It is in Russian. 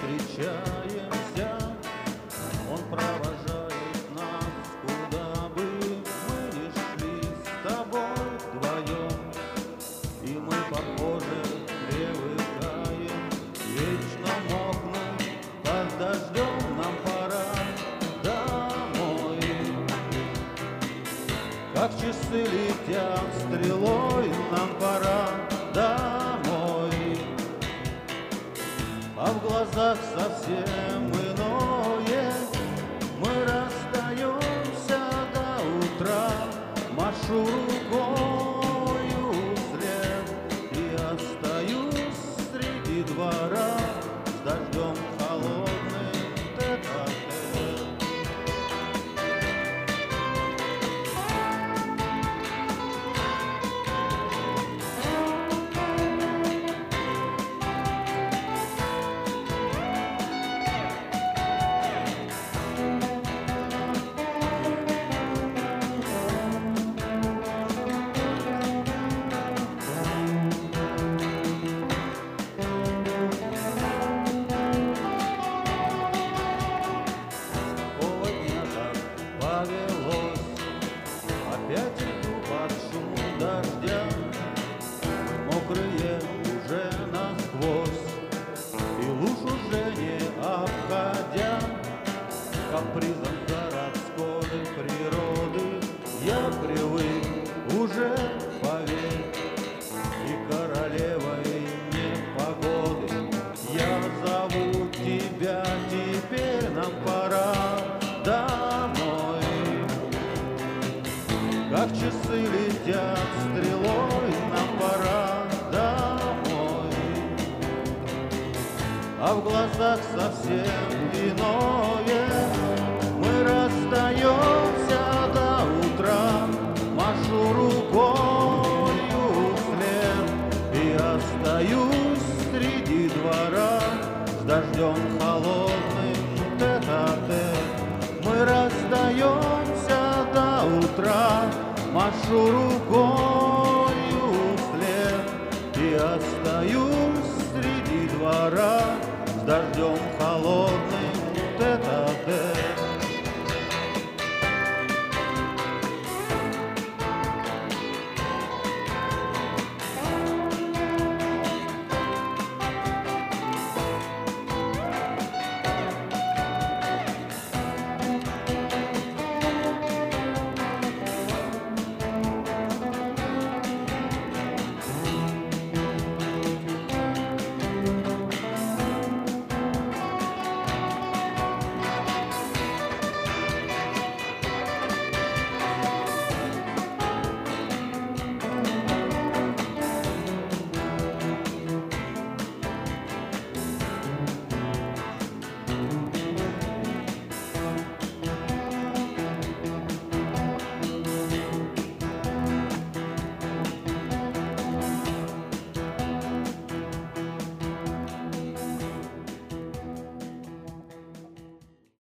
встречаемся, он провожает нас, куда бы мы ни шли с тобой вдвоем. И мы, похоже, привыкаем вечно мокнуть под дождем, нам пора домой. Как часы летят стрелой, нам пора домой. А в глазах совсем иное, мы расстаемся до утра. Машу рукою вслед и остаюсь среди двора с дождем холодным тет-а-тет. Опять иду под шум дождя, мокрые уже насквозь, и луж уже не обходя, капризом городской природы я привык уже, поверь, и королевой непогоды я зову тебя, теперь нам пора домой. Как часы летят стрелой, нам пора домой. А в глазах совсем иное, мы расстаемся до утра. Машу рукою вслед и остаюсь среди двора с дождем холодным тет-а-тет. Мы расстаемся до утра. Машу рукою вслед и остаюсь среди двора с дождем холодным